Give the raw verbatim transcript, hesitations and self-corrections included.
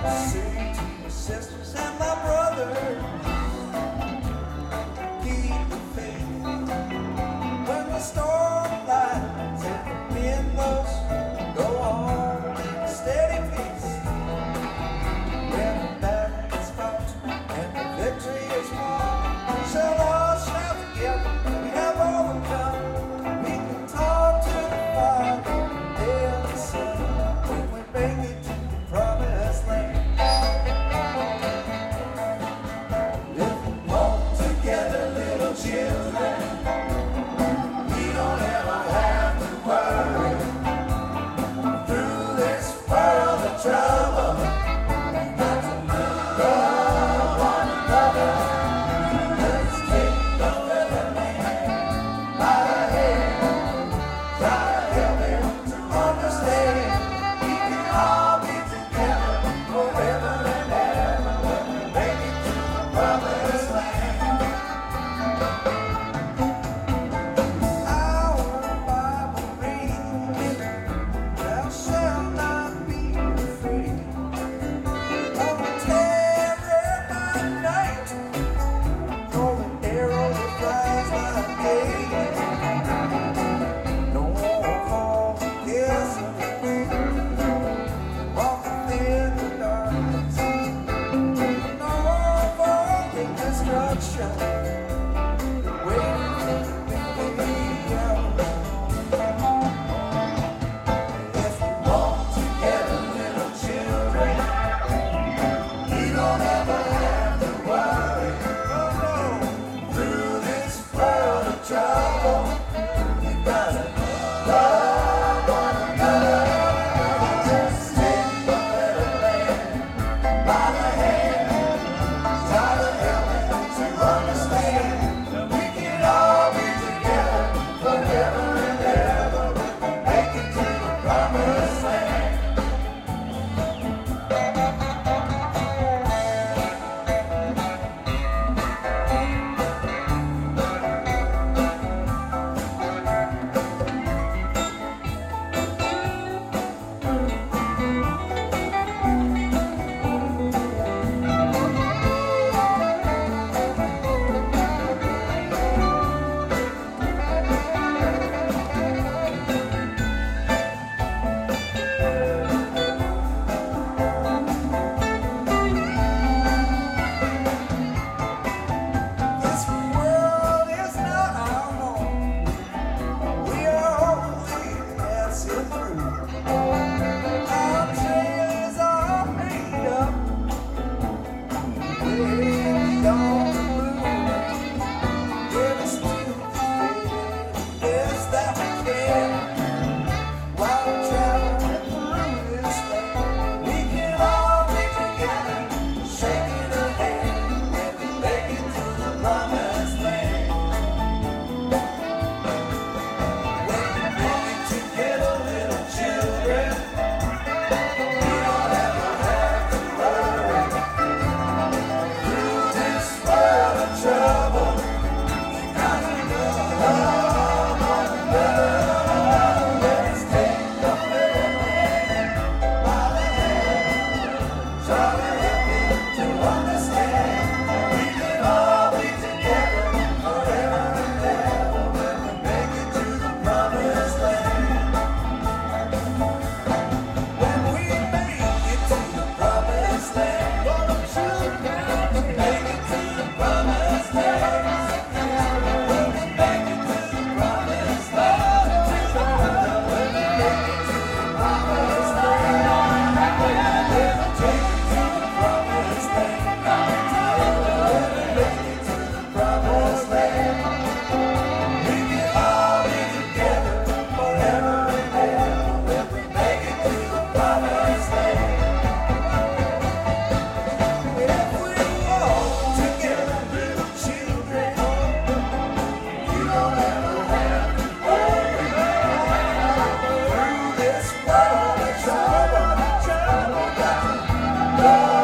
Say to my sisters and my brothers, keep the faith. When the storm lights and the wind blows, go on at a steady pace. When the battle is fought and the victory is won, we shall all shout together, we have overcome. We can talk to the Father and the Son when we make it to the promised land. If we walk together, little children, we don't ever have to worry. Through this world of trouble, we got to love one another. Let's take the little man by the hand, try to help him to understand. We can all be together forever and ever when we make it to the promised land. Our Bible reads, thou shalt not be afraid of the terror by night, nor the arrow that flies by day. No harm is walking in the darkness, no falling destruction, waiting for the way out. If we walk together, little children, we don't ever have to worry. Oh no, through this world of trouble, we gotta love one another. Just take the little man by the hand, try to help him to understand. We can all be together forever and ever when we make it to the promised land. This world is not our home. We are only passing through. Our trails are made up way beyond the blue. Let us do the best that we can while we're traveling through this land. We can all be together, shaking a hand when we make it to the promised land. When we make it together, little children, we don't ever have to worry. Through this world of trouble, we gotta love one another. Let's take the little man by the hand, try to help him to understand. We can all be together forever and ever when we make it to the promised land. When we make it to the promised land, little children, make it to the promised land. When we make it to the promised land, when we make it to the promised land, we'll take it to the promised land. When we make it to the promised land, we can all be together forever and ever when we make it to the promised land. If we walk together, little children, you don't ever have to worry. Through this world of trouble, trouble, got to love